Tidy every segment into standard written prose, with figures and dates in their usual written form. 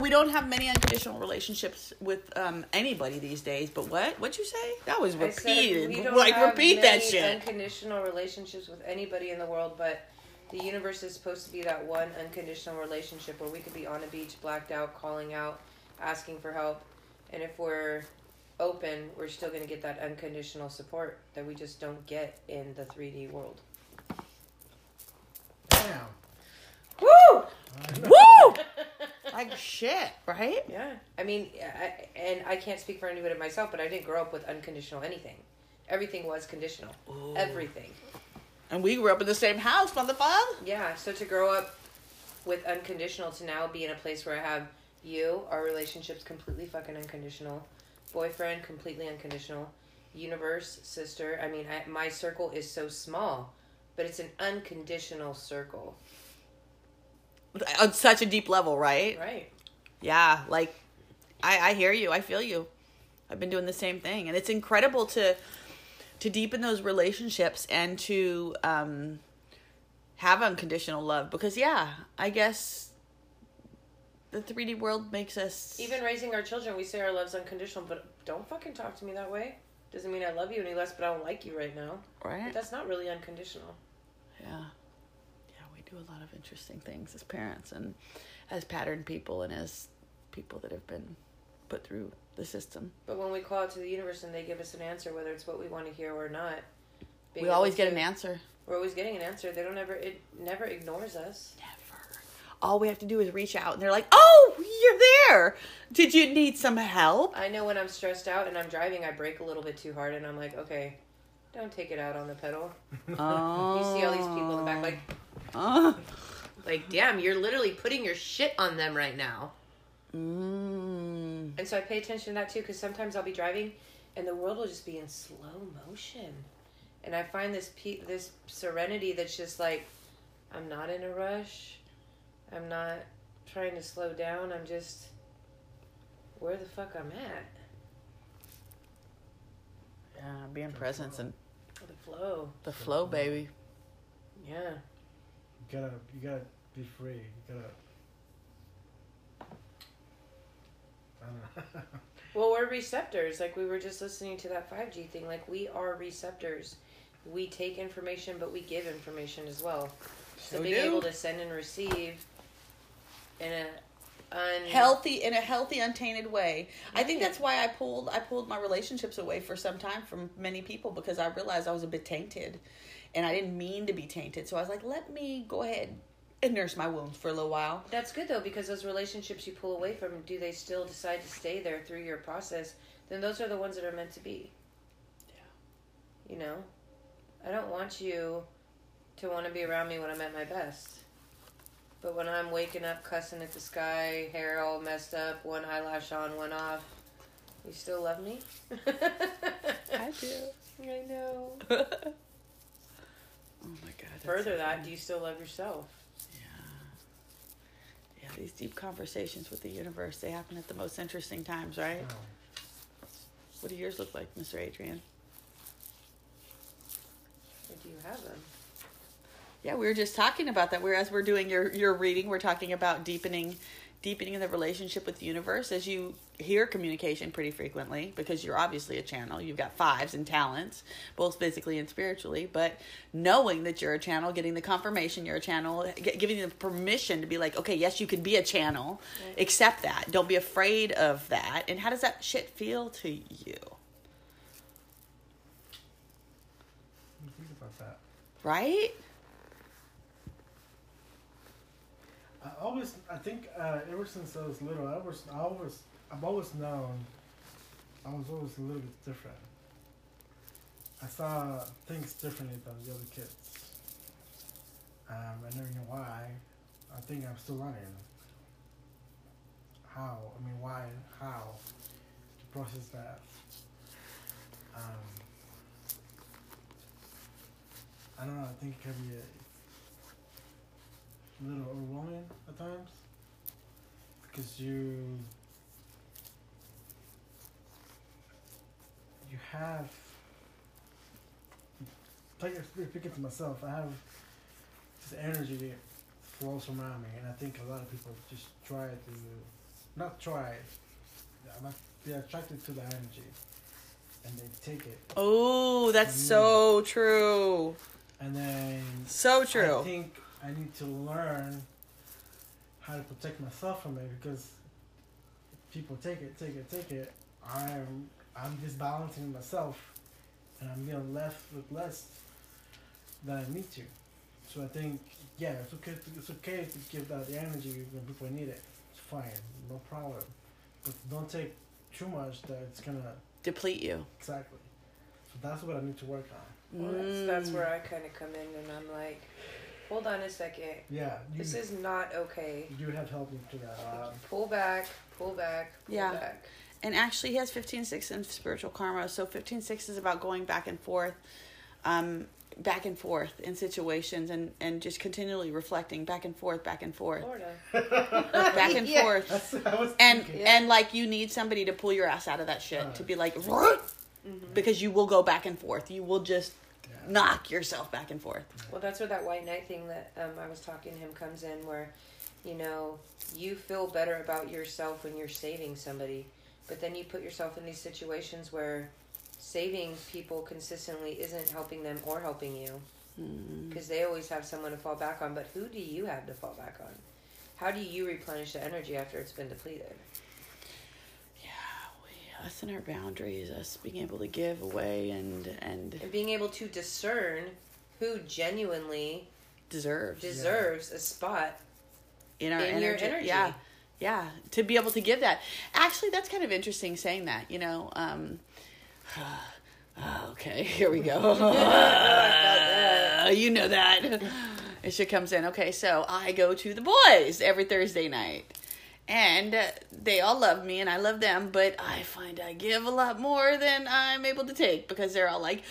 We don't have many unconditional relationships with anybody these days. But what'd you say? That was repeated. We don't like have repeat many that shit. Unconditional relationships with anybody in the world, but the universe is supposed to be that one unconditional relationship where we could be on a beach, blacked out, calling out, asking for help, and if we're open, we're still going to get that unconditional support that we just don't get in the 3D world. Damn. Woo! Woo! Like shit, right? Yeah. I mean, I can't speak for anybody but myself, but I didn't grow up with unconditional anything. Everything was conditional. Ooh. Everything. And we grew up in the same house, motherfucker. Yeah, so to grow up with unconditional to now be in a place where I have you, our relationship's completely fucking unconditional. Boyfriend, completely unconditional. Universe, sister. I mean, my circle is so small, but it's an unconditional circle. On such a deep level, right? Right. Yeah, like, I hear you. I feel you. I've been doing the same thing. And it's incredible to deepen those relationships and to have unconditional love. Because, yeah, I guess the 3D world makes us... Even raising our children, we say our love's unconditional, but don't fucking talk to me that way. Doesn't mean I love you any less, but I don't like you right now. Right. But that's not really unconditional. Yeah. Do a lot of interesting things as parents and as pattern people and as people that have been put through the system. But when we call out to the universe and they give us an answer, whether it's what we want to hear or not, we always get an answer. We're always getting an answer. It never ignores us. Never. All we have to do is reach out and they're like, oh, you're there. Did you need some help? I know when I'm stressed out and I'm driving, I brake a little bit too hard and I'm like, okay, don't take it out on the pedal. Oh. You see all these people in the back like, damn, you're literally putting your shit on them right now. And so I pay attention to that too, because sometimes I'll be driving and the world will just be in slow motion. And I find this serenity that's just like, I'm not in a rush. I'm not trying to slow down. I'm just where the fuck I'm at. Yeah, being present and the flow. The flow, baby. Yeah. You gotta be free. You gotta. I don't know. Well, we're receptors. Like we were just listening to that 5G thing. Like we are receptors. We take information, but we give information as well. So being able to send and receive in a healthy, untainted way. Right. I think that's why I pulled my relationships away for some time from many people, because I realized I was a bit tainted. And I didn't mean to be tainted. So I was like, let me go ahead and nurse my wounds for a little while. That's good, though, because those relationships you pull away from, do they still decide to stay there through your process? Then those are the ones that are meant to be. Yeah. You know? I don't want you to want to be around me when I'm at my best. But when I'm waking up cussing at the sky, hair all messed up, one eyelash on, one off, you still love me? I do. I know. Oh my God. Further that, do you still love yourself? Yeah, these deep conversations with the universe, they happen at the most interesting times, right? Oh. What do yours look like, Mr. Adrian? Or do you have them? Yeah, we were just talking about that. As we're doing your reading, we're talking about deepening the relationship with the universe, as you hear communication pretty frequently, because you're obviously a channel. You've got fives and talents, both physically and spiritually. But knowing that you're a channel, getting the confirmation you're a channel, giving you the permission to be like, okay, yes, you can be a channel. Right. Accept that. Don't be afraid of that. And how does that shit feel to you? Think about that. Right? I think ever since I was little, I've always known I was always a little bit different. I saw things differently than the other kids. I never knew why. I think I'm still learning how to process that. I don't know, I think it can be a little overwhelming at times, because you have, like, speaking to myself, I have this energy that flows around me, and I think a lot of people just try to not try. They're attracted to the energy, and they take it. Oh, that's so true. And then so true. I think I need to learn how to protect myself from it, because if people take it, I'm disbalancing myself, and I'm being left with less than I need to. So I think, yeah, it's okay to give that the energy when people need it. It's fine, no problem. But don't take too much that it's gonna deplete you. Exactly. So that's what I need to work on. Well, that's where I kind of come in, and I'm like, hold on a second. Yeah. This is not okay. You have helped me to that. Pull back. And actually, he has 15-6 in spiritual karma. So 15-6 is about going back and forth in situations, and just continually reflecting back and forth. Back and forth. And like, you need somebody to pull your ass out of that shit, to be like, because you will go back and forth. You will just knock yourself back and forth. Well, that's where that white knight thing that I was talking to him comes in, where, you know, you feel better about yourself when you're saving somebody, but then you put yourself in these situations where saving people consistently isn't helping them or helping you, because they always have someone to fall back on. But who do you have to fall back on? How do you replenish the energy after it's been depleted? Us and our boundaries, us being able to give away and being able to discern who genuinely deserves a spot in our your energy. Yeah, to be able to give that. Actually, that's kind of interesting saying that, you know. Okay, here we go. You know that. It should comes in. Okay, so I go to the boys every Thursday night. And they all love me, and I love them, but I find I give a lot more than I'm able to take, because they're all like,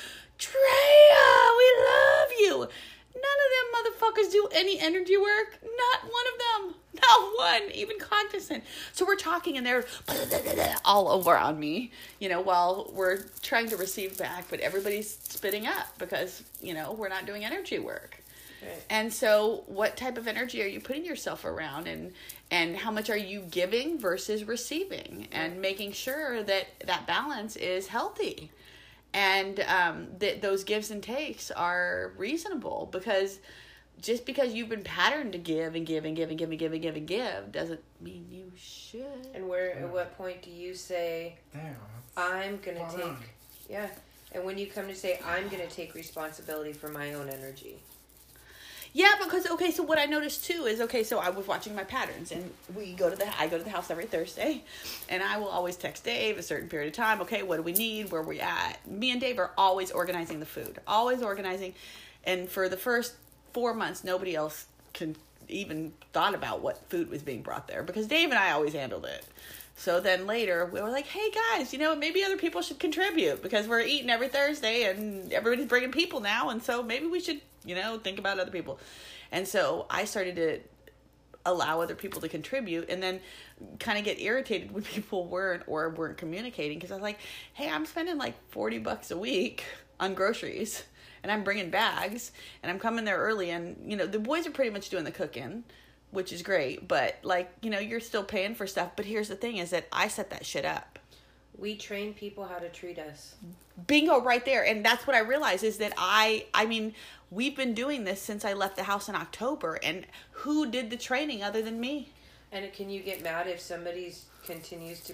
Treya, we love you. None of them motherfuckers do any energy work. Not one of them. Not one. Even cognizant. So we're talking, and they're all over on me, you know, while we're trying to receive back, but everybody's spitting up because, you know, we're not doing energy work. Right. And so what type of energy are you putting yourself around, and how much are you giving versus receiving, and making sure that that balance is healthy, and that those gives and takes are reasonable, because just because you've been patterned to give and give and give and give and give and give and give doesn't mean you should. And at what point do you say, I'm going to take, and when you come to say, I'm going to take responsibility for my own energy. Yeah, because, okay, so what I noticed too is, okay, so I was watching my patterns, and I go to the house every Thursday, and I will always text Dave a certain period of time. Okay, what do we need? Where are we at? Me and Dave are always organizing the food, always organizing. And for the first 4 months, nobody else even thought about what food was being brought there, because Dave and I always handled it. So then later we were like, hey guys, you know, maybe other people should contribute, because we're eating every Thursday and everybody's bringing people now. And so maybe we should, you know, think about other people. And so I started to allow other people to contribute, and then kind of get irritated when people weren't communicating, because I was like, hey, I'm spending like $40 a week on groceries, and I'm bringing bags, and I'm coming there early, and, you know, the boys are pretty much doing the cooking, which is great, but, like, you know, you're still paying for stuff. But here's the thing, is that I set that shit up. We train people how to treat us. Bingo, right there. And that's what I realized, is that I mean, we've been doing this since I left the house in October, and who did the training other than me? And can you get mad if somebody continues to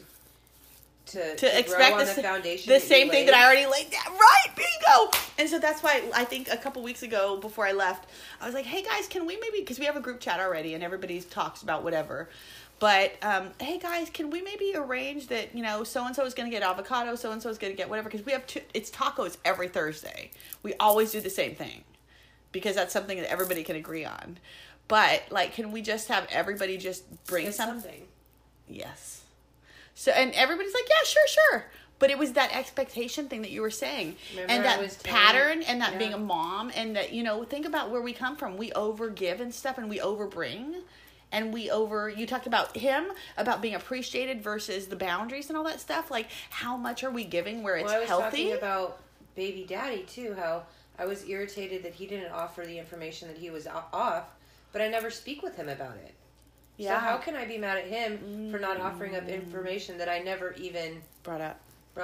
expect grow on the foundation, the same thing that I already laid down? Right, bingo. And so that's why I think a couple weeks ago, before I left, I was like, hey guys, can we maybe, because we have a group chat already and everybody talks about whatever, but hey guys, can we maybe arrange that, you know, so-and-so is going to get avocado, so-and-so is going to get whatever, because we have it's tacos every Thursday. We always do the same thing, because that's something that everybody can agree on. But, like, can we just have everybody just bring something? Yes. So, and everybody's like, yeah, sure. But it was that expectation thing that you were saying. Remember, and that pattern, and that being a mom, and that, you know, think about where we come from. We overgive and stuff, and we overbring. And you talked about him, about being appreciated versus the boundaries and all that stuff. Like, how much are we giving where it's healthy? I was talking about baby daddy, too, how I was irritated that he didn't offer the information that he was off, but I never speak with him about it. So how can I be mad at him for not offering up information that I never even brought up?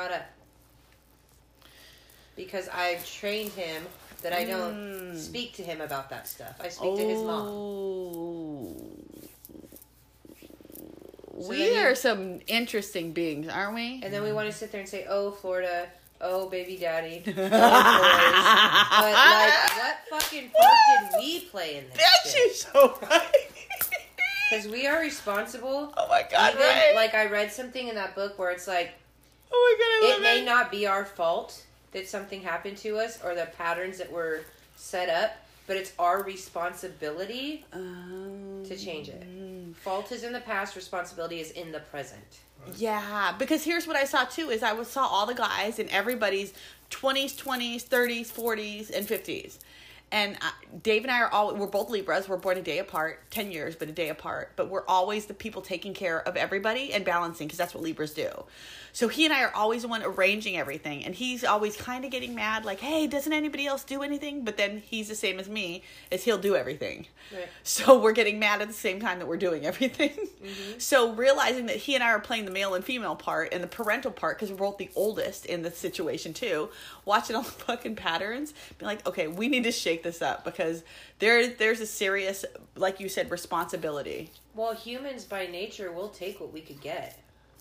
Because I've trained him that I don't speak to him about that stuff. I speak to his mom. So we are some interesting beings, aren't we? And then we want to sit there and say, oh, Florida, oh, baby daddy, oh, boys. But, like, what fucking part did we play in this That's shit? you so right. Because we are responsible. Oh my God, Even, right? like, I read something in that book where it's like, oh my God, I love it may not be our fault that something happened to us or the patterns that were set up, but it's our responsibility to change it. Fault is in the past, responsibility is in the present. Yeah, because here's what I saw too, is I saw all the guys in everybody's 20s, 30s, 40s, and 50s. And Dave and I we're both Libras. We're born a day apart, 10 years, but a day apart. But we're always the people taking care of everybody and balancing, because that's what Libras do. So he and I are always the one arranging everything. And he's always kind of getting mad, like, hey, doesn't anybody else do anything? But then he's the same as me, is he'll do everything. Right. So we're getting mad at the same time that we're doing everything. Mm-hmm. So realizing that he and I are playing the male and female part and the parental part, because we're both the oldest in the situation too, watching all the fucking patterns, being like, okay, we need to shake this up, because there's a serious, like you said, responsibility. Well, humans by nature will take what we could get.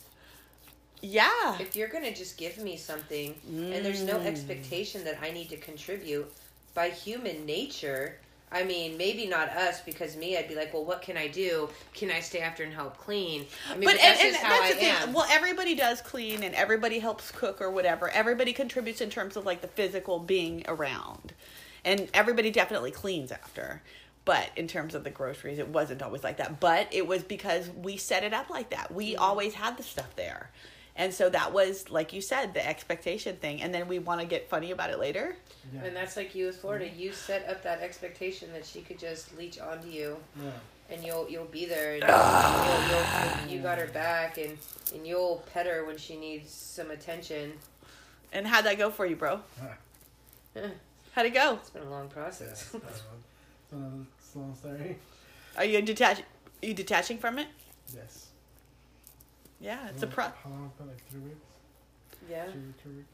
Yeah. If you're going to just give me something and there's no expectation that I need to contribute, by human nature, I mean, maybe not us, because me, I'd be like, well, what can I do? Can I stay after and help clean? I mean, but that's just how I am. Well, everybody does clean and everybody helps cook or whatever. Everybody contributes in terms of like the physical being around. And everybody definitely cleans after. But in terms of the groceries, it wasn't always like that. But it was because we set it up like that. We always had the stuff there. And so that was, like you said, the expectation thing. And then we want to get funny about it later. Yeah. And that's like you with Florida. You set up that expectation that she could just leech onto you. Yeah. And you'll be there. And you got her back. And you'll pet her when she needs some attention. And how'd that go for you, bro? How'd it go? It's been a long process. Yeah, it's a long story. Are you detaching from it? Yes. Yeah, it's How long? Like 3 weeks? Yeah. 2 weeks.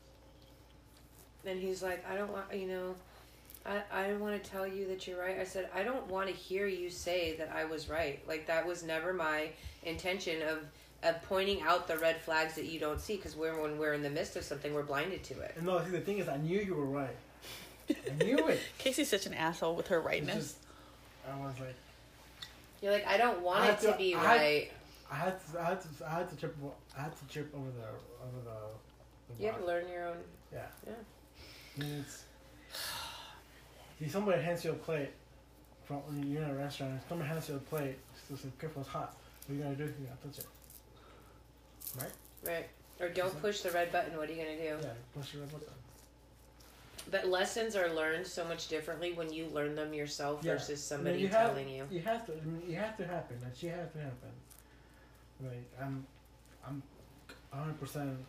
And he's like, I don't want, I don't want to tell you that you're right. I said, I don't want to hear you say that I was right. Like, that was never my intention of pointing out the red flags that you don't see, because when we're in the midst of something, we're blinded to it. And no, see, the thing is, I knew you were right. I knew it. Casey's such an asshole with her rightness. I was like... You're like, I don't want it to be right. I had to trip over the You have to learn your own. Yeah. I mean, see, somebody hands you a plate from when you're in a restaurant. Somebody hands you a plate. It's like, careful, it's hot. What are you gonna do? You gotta touch it. Right. Or don't push the red button. What are you gonna do? Yeah, push the red button. But lessons are learned so much differently when you learn them yourself versus somebody telling you. You have to. I mean, you have to happen. That she has to happen. Like I'm 100%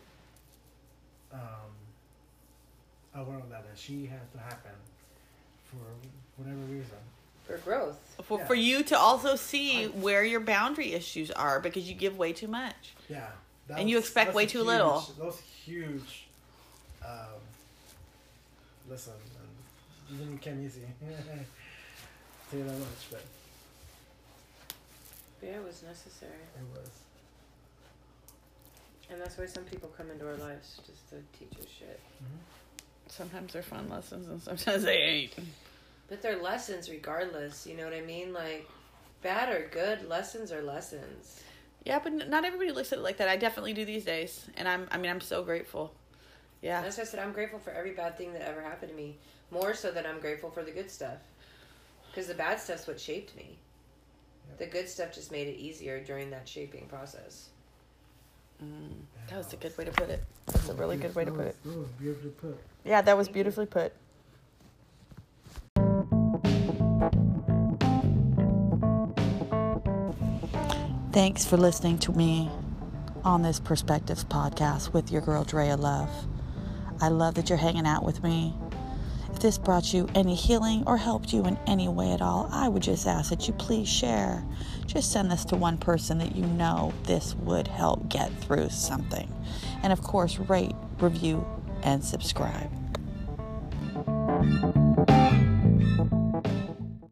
aware of that she has to happen for whatever reason. For growth. For you to also see where your boundary issues are, because you give way too much. Yeah. And you expect way too little. Those huge. Listen, it didn't come easy. Say that much, but. Yeah, it was necessary. It was. And that's why some people come into our lives, just to teach us shit. Mm-hmm. Sometimes they're fun lessons and sometimes they ain't. But they're lessons regardless, you know what I mean? Like, bad or good, lessons are lessons. Yeah, but not everybody looks at it like that. I definitely do these days. And I'm so grateful. Yeah. That's why I said I'm grateful for every bad thing that ever happened to me. More so than I'm grateful for the good stuff. Because the bad stuff's what shaped me. The good stuff just made it easier during that shaping process. That was a good way to put it. That's a really good way to put it. That was beautifully put. Yeah, that was beautifully put. Thanks for listening to me on this Perspectives podcast with your girl Drea Love. I love that you're hanging out with me. If this brought you any healing or helped you in any way at all, I would just ask that you please share. Just send this to one person that you know this would help get through something. And of course, rate, review, and subscribe.